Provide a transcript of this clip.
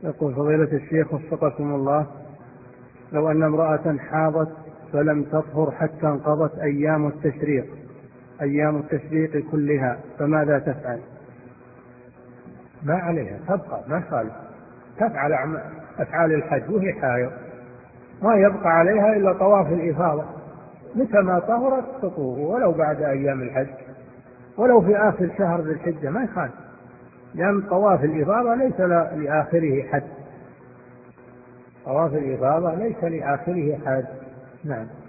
يقول فضيلة الشيخ وفقكم الله، لو أن امرأة حاضت فلم تطهر حتى انقضت أيام التشريق كلها، فماذا تفعل؟ ما عليها، تبقى ما خالف، تفعل أفعال الحج وهي حائض، ما يبقى عليها إلا طواف الإفاضة، متى ما طهرت تطوف، ولو بعد أيام الحج، ولو في آخر شهر ذي الحجة ما يخالف، لأن طواف الإفاضة ليس لآخره حد، طواف الإفاضة ليس لآخره حد. نعم.